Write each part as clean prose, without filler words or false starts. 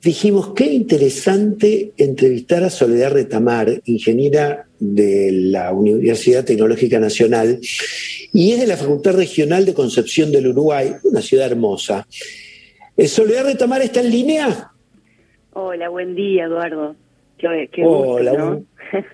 dijimos, qué interesante entrevistar a Soledad Retamar, ingeniera de la Universidad Tecnológica Nacional, y es de la Facultad Regional de Concepción del Uruguay, una ciudad hermosa. ¿Soledad Retamar está en línea? Hola, buen día, Eduardo. Qué Hola, gusto, ¿no?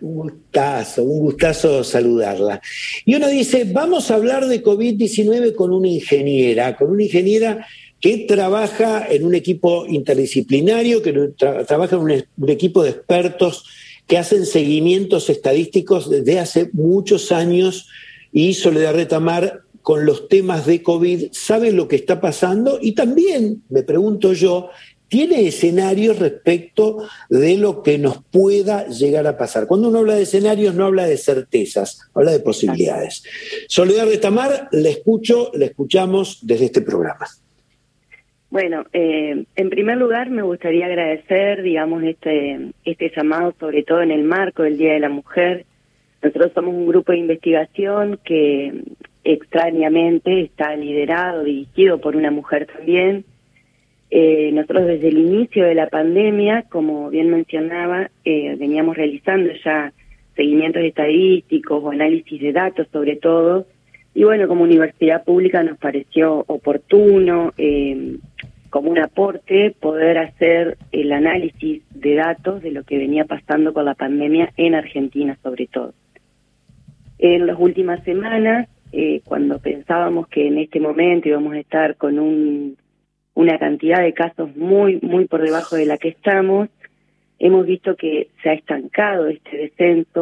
un gustazo saludarla. Y uno dice, vamos a hablar de COVID-19 con una ingeniera que trabaja en un equipo interdisciplinario, que trabaja en un equipo de expertos que hacen seguimientos estadísticos desde hace muchos años, y Soledad Retamar, con los temas de COVID, sabe lo que está pasando y también, me pregunto yo, tiene escenarios respecto de lo que nos pueda llegar a pasar. Cuando uno habla de escenarios no habla de certezas, habla de posibilidades. Soledad Retamar, la escuchamos desde este programa. Bueno, en primer lugar me gustaría agradecer, digamos, este llamado, sobre todo en el marco del Día de la Mujer. Nosotros somos un grupo de investigación que extrañamente está liderado, dirigido por una mujer también. Nosotros desde el inicio de la pandemia, como bien mencionaba, veníamos realizando ya seguimientos estadísticos o análisis de datos sobre todo, y bueno, como universidad pública nos pareció oportuno, como un aporte, poder hacer el análisis de datos de lo que venía pasando con la pandemia en Argentina sobre todo. En las últimas semanas, cuando pensábamos que en este momento íbamos a estar con una cantidad de casos muy por debajo de la que estamos, hemos visto que se ha estancado este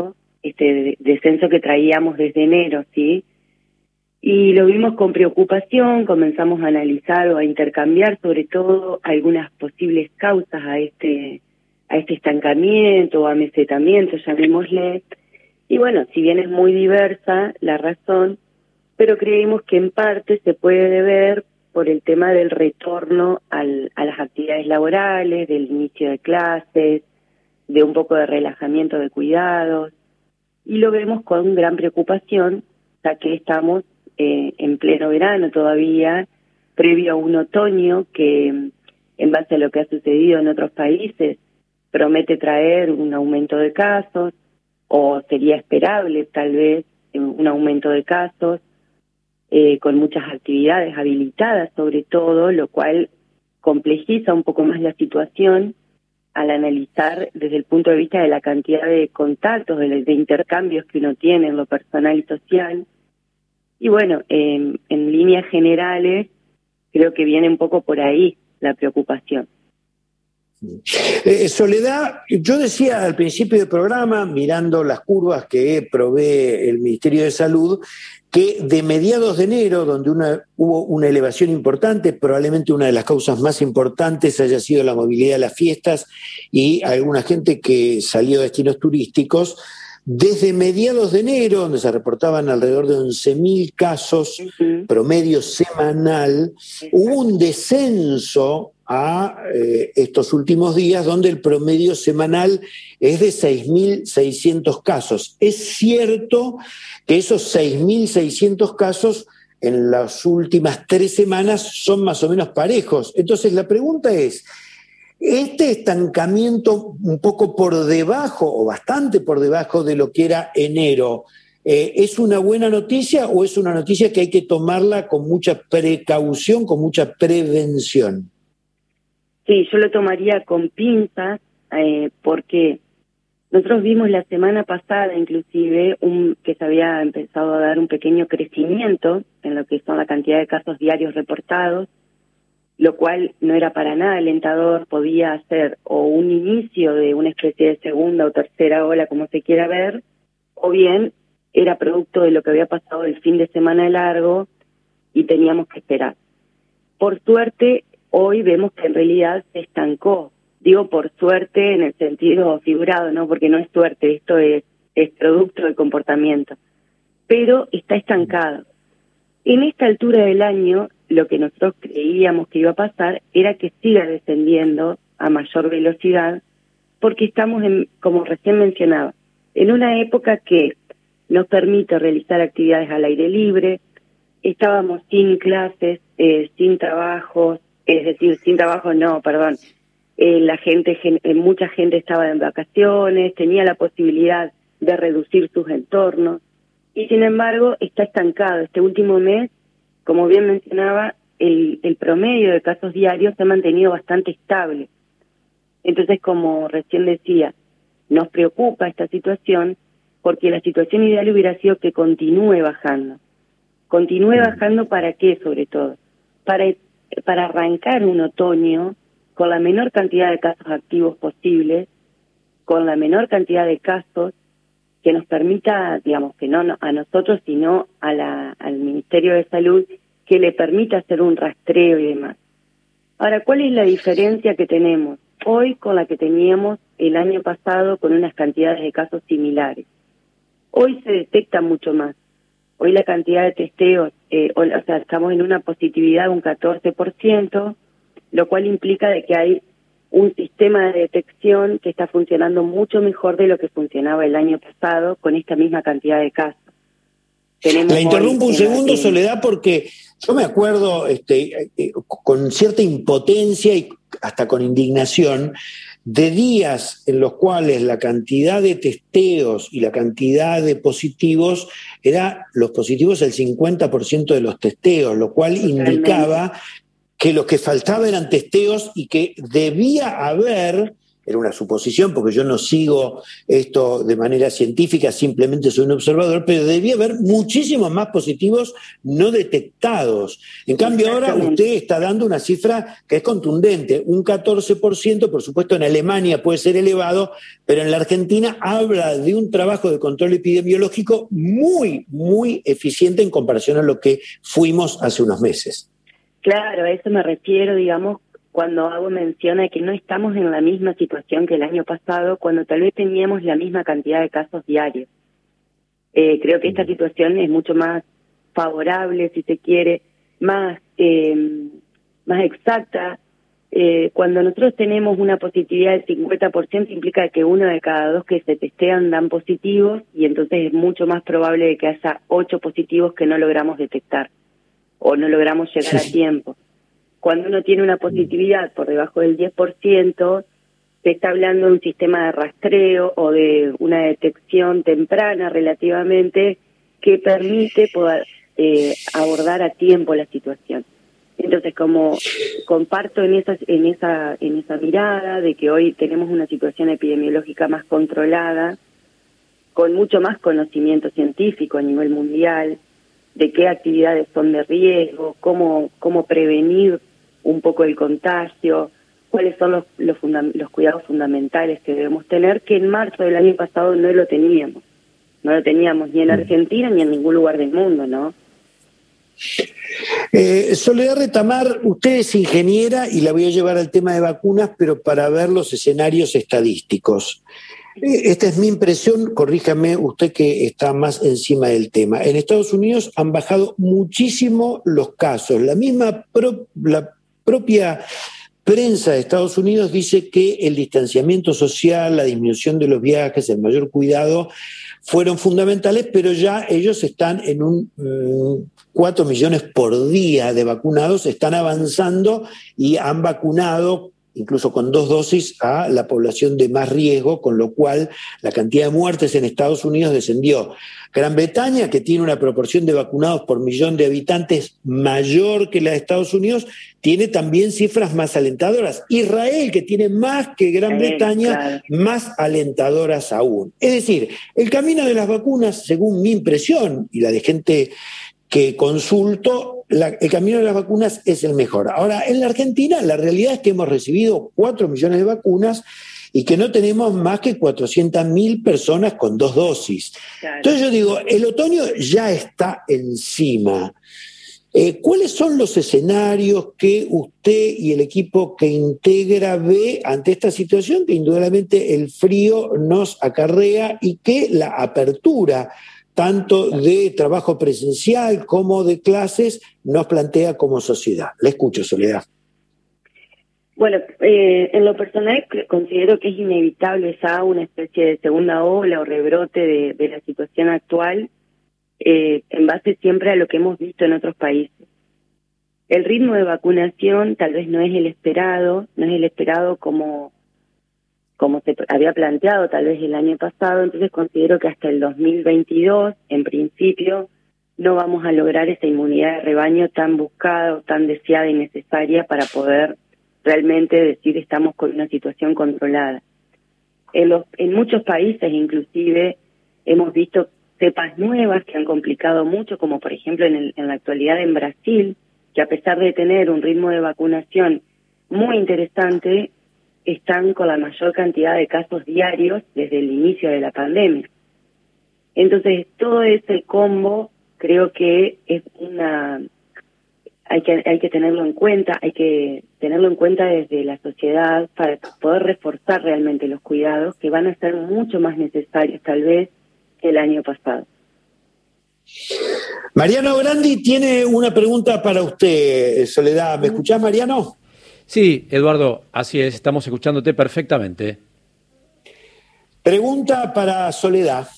descenso que traíamos desde enero, ¿sí? Y lo vimos con preocupación, comenzamos a analizar o a intercambiar sobre todo algunas posibles causas a este estancamiento o amesetamiento, llamémosle. Y bueno, si bien es muy diversa la razón, pero creemos que en parte se puede deber por el tema del retorno a las actividades laborales, del inicio de clases, de un poco de relajamiento de cuidados, y lo vemos con gran preocupación, ya que estamos en pleno verano todavía, previo a un otoño que, en base a lo que ha sucedido en otros países, promete traer un aumento de casos, o sería esperable tal vez un aumento de casos, con muchas actividades habilitadas sobre todo, lo cual complejiza un poco más la situación al analizar desde el punto de vista de la cantidad de contactos, de intercambios que uno tiene en lo personal y social. Y bueno, en líneas generales, creo que viene un poco por ahí la preocupación. Soledad, yo decía al principio del programa, mirando las curvas que provee el Ministerio de Salud, que de mediados de enero, donde hubo una elevación importante, probablemente una de las causas más importantes haya sido la movilidad de las fiestas y alguna gente que salió a destinos turísticos, desde mediados de enero, donde se reportaban alrededor de 11.000 casos promedio semanal, hubo un descenso a estos últimos días, donde el promedio semanal es de 6.600 casos. Es cierto que esos 6.600 casos en las últimas 3 semanas son más o menos parejos. Entonces la pregunta es, ¿este estancamiento un poco por debajo o bastante por debajo de lo que era enero, es una buena noticia o es una noticia que hay que tomarla con mucha precaución, con mucha prevención? Sí, yo lo tomaría con pinzas, porque nosotros vimos la semana pasada inclusive que se había empezado a dar un pequeño crecimiento en lo que son la cantidad de casos diarios reportados, lo cual no era para nada alentador, podía ser o un inicio de una especie de segunda o tercera ola, como se quiera ver, o bien era producto de lo que había pasado el fin de semana largo y teníamos que esperar. Por suerte, hoy vemos que en realidad se estancó. Digo por suerte en el sentido figurado, ¿no? Porque no es suerte, esto es producto del comportamiento. Pero está estancado. En esta altura del año, lo que nosotros creíamos que iba a pasar era que siga descendiendo a mayor velocidad, porque estamos, como recién mencionaba, en una época que nos permite realizar actividades al aire libre, estábamos sin clases, sin trabajos, es decir, sin trabajo no, perdón, mucha gente estaba en vacaciones, tenía la posibilidad de reducir sus entornos, y sin embargo está estancado. Este último mes, como bien mencionaba, el promedio de casos diarios se ha mantenido bastante estable. Entonces, como recién decía, nos preocupa esta situación, porque la situación ideal hubiera sido que continúe bajando. ¿Continúe bajando para qué, sobre todo? Para arrancar un otoño con la menor cantidad de casos activos posibles, con la menor cantidad de casos que nos permita, digamos, que no a nosotros, sino al Ministerio de Salud, que le permita hacer un rastreo y demás. Ahora, ¿cuál es la diferencia que tenemos hoy con la que teníamos el año pasado con unas cantidades de casos similares? Hoy se detecta mucho más. Hoy la cantidad de testeos, o sea, estamos en una positividad de un 14%, lo cual implica de que hay un sistema de detección que está funcionando mucho mejor de lo que funcionaba el año pasado con esta misma cantidad de casos. La interrumpo un segundo, Soledad, porque yo me acuerdo con cierta impotencia y hasta con indignación de días en los cuales la cantidad de testeos y la cantidad de positivos los positivos el 50% de los testeos, lo cual indicaba que lo que faltaba eran testeos y que debía haber, era una suposición porque yo no sigo esto de manera científica, simplemente soy un observador, pero debía haber muchísimos más positivos no detectados. En cambio ahora usted está dando una cifra que es contundente, un 14%, por supuesto en Alemania puede ser elevado, pero en la Argentina habla de un trabajo de control epidemiológico muy, muy eficiente en comparación a lo que fuimos hace unos meses. Claro, a eso me refiero, digamos, cuando hago mención a que no estamos en la misma situación que el año pasado, cuando tal vez teníamos la misma cantidad de casos diarios. Creo que esta situación es mucho más favorable, si se quiere, más exacta. Cuando nosotros tenemos una positividad del 50%, implica que 1 de cada 2 que se testean dan positivos, y entonces es mucho más probable de que haya 8 positivos que no logramos detectar o no logramos llegar a tiempo. Cuando uno tiene una positividad por debajo del 10%, se está hablando de un sistema de rastreo o de una detección temprana relativamente que permite poder abordar a tiempo la situación. Entonces, como comparto en esa mirada de que hoy tenemos una situación epidemiológica más controlada, con mucho más conocimiento científico a nivel mundial, de qué actividades son de riesgo, cómo prevenir un poco el contagio, cuáles son los cuidados fundamentales que debemos tener, que en marzo del año pasado no lo teníamos. No lo teníamos ni en Argentina ni en ningún lugar del mundo, ¿no? Soledad Retamar, usted es ingeniera y la voy a llevar al tema de vacunas, pero para ver los escenarios estadísticos. Esta es mi impresión, corríjame usted que está más encima del tema. En Estados Unidos han bajado muchísimo los casos. La propia prensa de Estados Unidos dice que el distanciamiento social, la disminución de los viajes, el mayor cuidado fueron fundamentales, pero ya ellos están en 4 millones por día de vacunados, están avanzando y han vacunado incluso con 2 dosis, a la población de más riesgo, con lo cual la cantidad de muertes en Estados Unidos descendió. Gran Bretaña, que tiene una proporción de vacunados por millón de habitantes mayor que la de Estados Unidos, tiene también cifras más alentadoras. Israel, que tiene más que Gran Bretaña, más alentadoras aún. Es decir, el camino de las vacunas, según mi impresión y la de gente que consulto, el camino de las vacunas es el mejor. Ahora, en la Argentina la realidad es que hemos recibido 4 millones de vacunas y que no tenemos más que 400.000 personas con 2 dosis. Claro. Entonces yo digo, el otoño ya está encima. ¿Cuáles son los escenarios que usted y el equipo que integra ve ante esta situación que indudablemente el frío nos acarrea y que la apertura tanto de trabajo presencial como de clases, nos plantea como sociedad? Le escucho, Soledad. Bueno, en lo personal considero que es inevitable ya una especie de segunda ola o rebrote de la situación actual, en base siempre a lo que hemos visto en otros países. El ritmo de vacunación tal vez no es el esperado, como se había planteado tal vez el año pasado, entonces considero que hasta el 2022, en principio, no vamos a lograr esa inmunidad de rebaño tan buscada, tan deseada y necesaria para poder realmente decir estamos con una situación controlada. En muchos países, inclusive, hemos visto cepas nuevas que han complicado mucho, como por ejemplo en la actualidad en Brasil, que a pesar de tener un ritmo de vacunación muy interesante, están con la mayor cantidad de casos diarios desde el inicio de la pandemia. Entonces, todo ese combo creo que es hay que tenerlo en cuenta, desde la sociedad para poder reforzar realmente los cuidados que van a ser mucho más necesarios tal vez que el año pasado. Mariano Grandi tiene una pregunta para usted, Soledad. ¿Me escuchás, Mariano? Sí, Eduardo, así es, estamos escuchándote perfectamente. Pregunta para Soledad.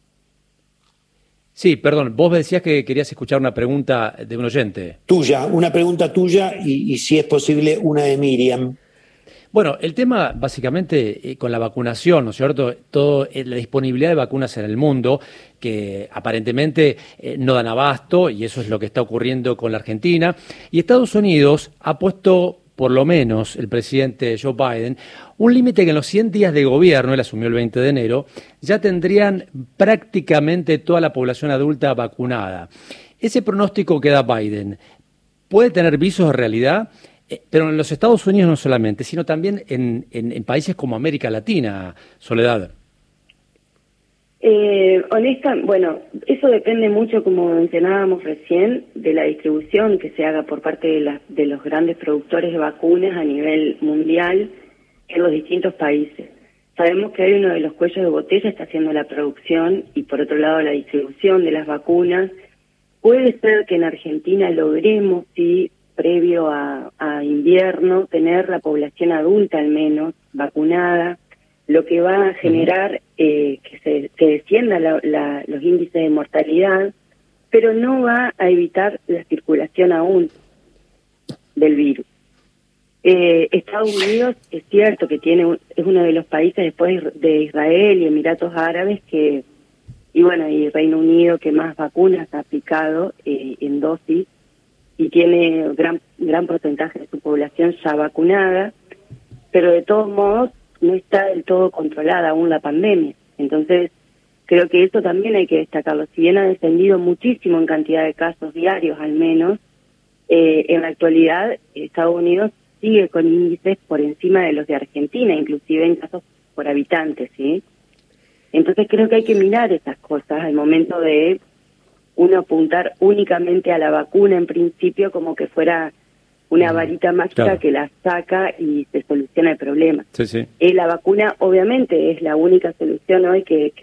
Sí, perdón, vos me decías que querías escuchar una pregunta de un oyente. Una pregunta tuya y si es posible una de Miriam. Bueno, el tema básicamente con la vacunación, ¿no es cierto? La disponibilidad de vacunas en el mundo, que aparentemente no dan abasto, y eso es lo que está ocurriendo con la Argentina. Y Estados Unidos ha puesto, por lo menos el presidente Joe Biden, un límite que en los 100 días de gobierno, él asumió el 20 de enero, ya tendrían prácticamente toda la población adulta vacunada. Ese pronóstico que da Biden puede tener visos de realidad, pero en los Estados Unidos no solamente, sino también en países como América Latina, Soledad. Bueno, eso depende mucho, como mencionábamos recién, de la distribución que se haga por parte de los grandes productores de vacunas a nivel mundial en los distintos países. Sabemos que hay uno de los cuellos de botella está haciendo la producción y por otro lado la distribución de las vacunas. Puede ser que en Argentina logremos, sí, previo a invierno, tener la población adulta al menos vacunada, lo que va a generar que se desciendan los índices de mortalidad, pero no va a evitar la circulación aún del virus. Estados Unidos es cierto que es uno de los países después de Israel y Emiratos Árabes y Reino Unido que más vacunas ha aplicado en dosis y tiene gran porcentaje de su población ya vacunada, pero de todos modos no está del todo controlada aún la pandemia. Entonces, creo que eso también hay que destacarlo. Si bien ha descendido muchísimo en cantidad de casos diarios al menos, en la actualidad Estados Unidos sigue con índices por encima de los de Argentina, inclusive en casos por habitantes, ¿sí? Entonces creo que hay que mirar esas cosas al momento de uno apuntar únicamente a la vacuna en principio como que fuera una varita mágica, claro, que la saca y se soluciona el problema. Sí, sí. La vacuna obviamente es la única solución hoy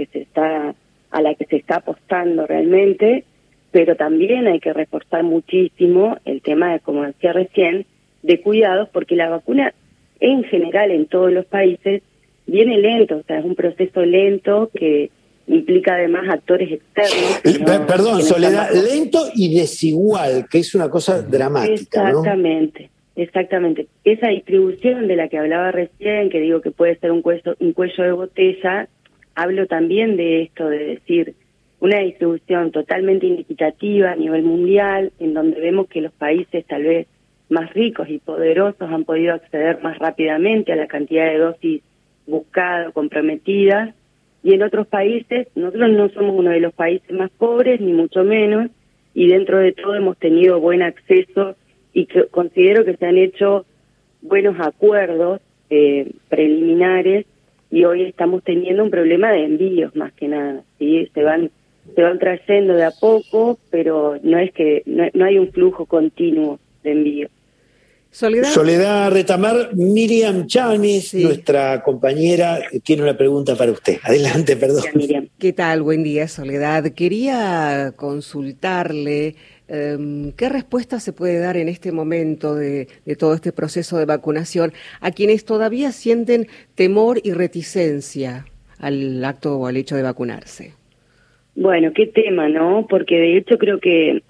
a la que se está apostando realmente, pero también hay que reforzar muchísimo el tema de, como decía recién, de cuidados, porque la vacuna en general en todos los países viene lento, o sea, es un proceso lento que implica además actores externos. Perdón, Soledad, lento y desigual, que es una cosa dramática, exactamente, ¿no? Exactamente. Esa distribución de la que hablaba recién, que digo que puede ser un cuello de botella, hablo también de esto, de decir, una distribución totalmente inequitativa a nivel mundial, en donde vemos que los países tal vez más ricos y poderosos han podido acceder más rápidamente a la cantidad de dosis buscadas, comprometidas, y en otros países, nosotros no somos uno de los países más pobres, ni mucho menos, y dentro de todo hemos tenido buen acceso y que considero que se han hecho buenos acuerdos preliminares, y hoy estamos teniendo un problema de envíos más que nada, ¿sí? Se van trayendo de a poco, pero no hay un flujo continuo de envío. Soledad Retamar, Miriam Chamis, sí, nuestra compañera, tiene una pregunta para usted. Adelante, perdón. Miriam. ¿Qué tal? Buen día, Soledad. Quería consultarle qué respuesta se puede dar en este momento de todo este proceso de vacunación a quienes todavía sienten temor y reticencia al acto o al hecho de vacunarse. Bueno, qué tema, ¿no? Porque de hecho creo que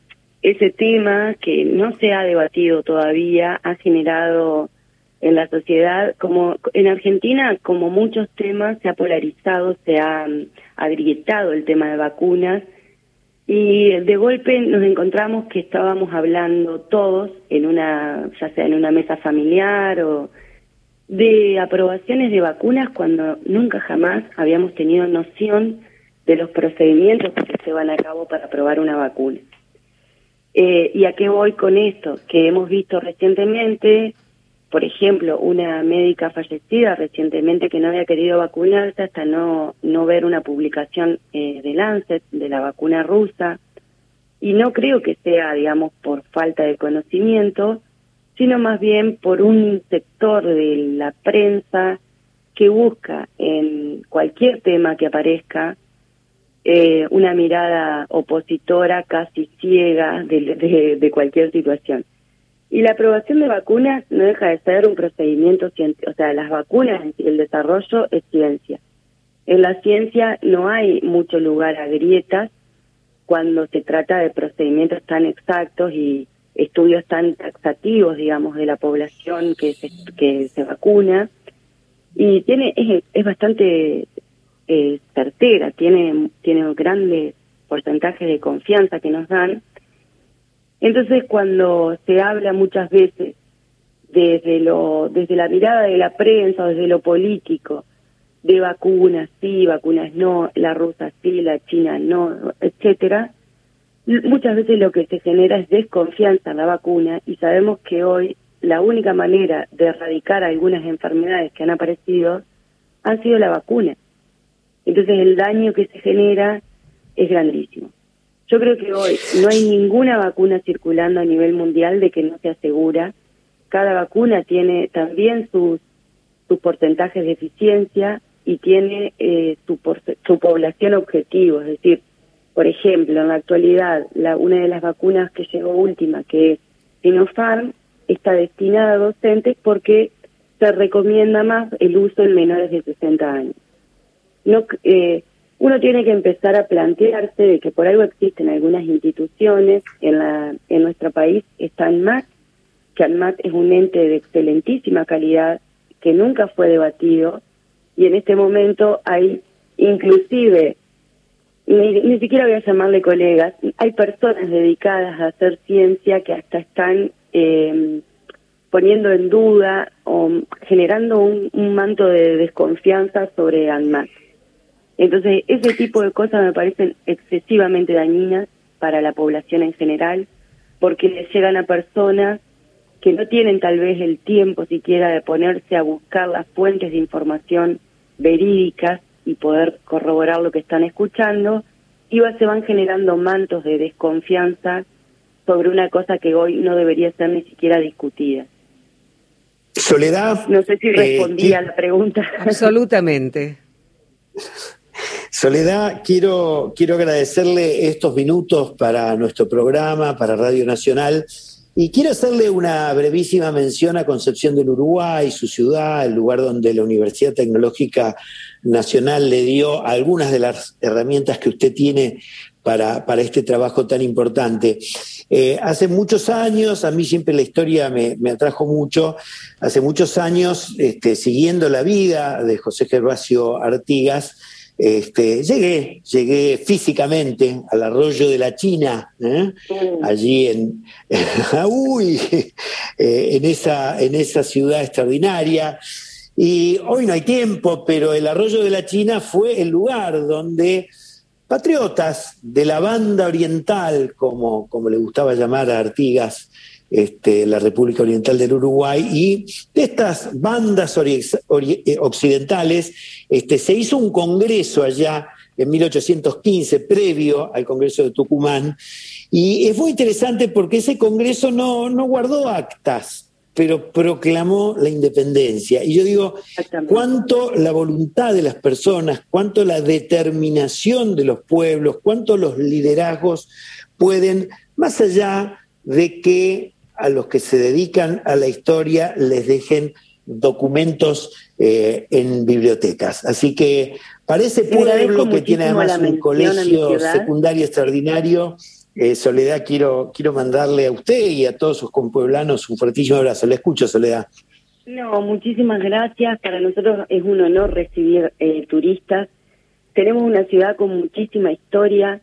ese tema que no se ha debatido todavía ha generado en la sociedad, como en Argentina, como muchos temas, se ha polarizado, se ha agrietado el tema de vacunas, y de golpe nos encontramos que estábamos hablando todos ya sea en una mesa familiar o de aprobaciones de vacunas, cuando nunca jamás habíamos tenido noción de los procedimientos que se van a cabo para aprobar una vacuna. ¿Y a qué voy con esto? Que hemos visto recientemente, por ejemplo, una médica fallecida recientemente que no había querido vacunarse hasta no ver una publicación de Lancet de la vacuna rusa, y no creo que sea, digamos, por falta de conocimiento, sino más bien por un sector de la prensa que busca en cualquier tema que aparezca una mirada opositora casi ciega de cualquier situación. Y la aprobación de vacunas no deja de ser un procedimiento científico, o sea, las vacunas y el desarrollo es ciencia. En la ciencia no hay mucho lugar a grietas cuando se trata de procedimientos tan exactos y estudios tan taxativos, digamos, de la población que se vacuna. Y es bastante certera, tiene grandes porcentajes de confianza que nos dan. Entonces, cuando se habla muchas veces desde la mirada de la prensa o desde lo político, de vacunas sí, vacunas no, la rusa sí, la china no, etcétera, muchas veces lo que se genera es desconfianza en la vacuna, y sabemos que hoy la única manera de erradicar algunas enfermedades que han aparecido ha sido la vacuna. Entonces el daño que se genera es grandísimo. Yo creo que hoy no hay ninguna vacuna circulando a nivel mundial de que no sea segura. Cada vacuna tiene también sus porcentajes de eficiencia y tiene su población objetivo. Es decir, por ejemplo, en la actualidad, una de las vacunas que llegó última, que es Sinopharm, está destinada a docentes porque se recomienda más el uso en menores de 60 años. Uno tiene que empezar a plantearse de que por algo existen algunas instituciones. En nuestro país está ANMAT, que ANMAT es un ente de excelentísima calidad que nunca fue debatido, y en este momento hay inclusive, ni siquiera voy a llamarle colegas, hay personas dedicadas a hacer ciencia que hasta están poniendo en duda o generando un manto de desconfianza sobre ANMAT. Entonces, ese tipo de cosas me parecen excesivamente dañinas para la población en general, porque les llegan a personas que no tienen tal vez el tiempo siquiera de ponerse a buscar las fuentes de información verídicas y poder corroborar lo que están escuchando, y se van generando mantos de desconfianza sobre una cosa que hoy no debería ser ni siquiera discutida. Soledad. No sé si respondí a la pregunta. Absolutamente. Soledad, quiero agradecerle estos minutos para nuestro programa, para Radio Nacional, y quiero hacerle una brevísima mención a Concepción del Uruguay, su ciudad, el lugar donde la Universidad Tecnológica Nacional le dio algunas de las herramientas que usted tiene para este trabajo tan importante. Hace muchos años, a mí siempre la historia me atrajo mucho, hace muchos años, siguiendo la vida de José Gervasio Artigas, llegué físicamente al arroyo de la China, allí en esa ciudad extraordinaria. Y hoy no hay tiempo, pero el arroyo de la China fue el lugar donde patriotas de la banda oriental, como le gustaba llamar a Artigas, la República Oriental del Uruguay, y de estas bandas occidentales se hizo un congreso allá en 1815, previo al Congreso de Tucumán, y es muy interesante porque ese congreso no guardó actas, pero proclamó la independencia. Y yo digo, cuánto la voluntad de las personas, cuánto la determinación de los pueblos, cuánto los liderazgos pueden, más allá de que a los que se dedican a la historia les dejen documentos en bibliotecas. Así que para ese pueblo que tiene además un colegio secundario extraordinario, Soledad, quiero mandarle a usted y a todos sus compueblanos un fuertísimo abrazo. Le escucho, Soledad. No, muchísimas gracias. Para nosotros es un honor recibir turistas. Tenemos una ciudad con muchísima historia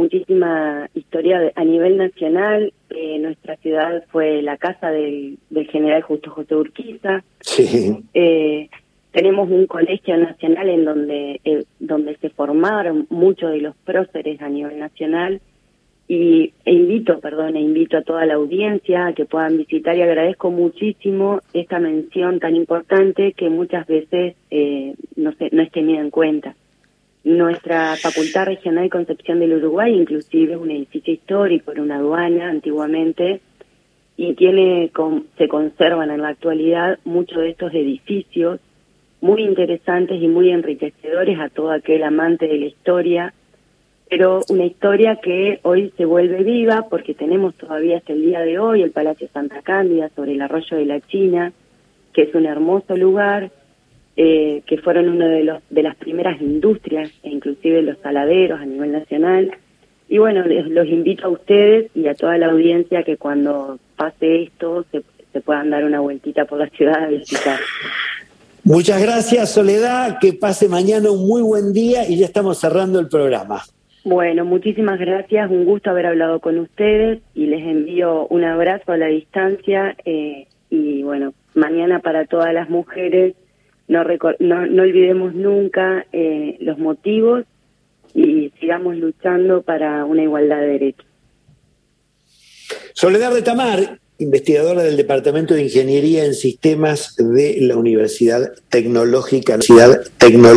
a nivel nacional. Nuestra ciudad fue la casa del general Justo José Urquiza. Sí. Tenemos un colegio nacional en donde se formaron muchos de los próceres a nivel nacional. Invito a toda la audiencia a que puedan visitar, y agradezco muchísimo esta mención tan importante que muchas veces no es tenida en cuenta. Nuestra Facultad Regional Concepción del Uruguay inclusive es un edificio histórico, era una aduana antiguamente, y se conservan en la actualidad muchos de estos edificios muy interesantes y muy enriquecedores a todo aquel amante de la historia, pero una historia que hoy se vuelve viva porque tenemos todavía hasta el día de hoy el Palacio Santa Cándida sobre el arroyo de la China, que es un hermoso lugar, que fueron uno de las primeras industrias, e inclusive los saladeros a nivel nacional. Y bueno, los invito a ustedes y a toda la audiencia que cuando pase esto se puedan dar una vueltita por la ciudad a visitar. Muchas gracias, Soledad, que pase mañana un muy buen día y ya estamos cerrando el programa. Bueno, muchísimas gracias, un gusto haber hablado con ustedes y les envío un abrazo a la distancia y bueno, mañana para todas las mujeres, no olvidemos nunca los motivos y sigamos luchando para una igualdad de derechos. Soledad Retamar, investigadora del Departamento de Ingeniería en Sistemas de la Universidad Tecnológica.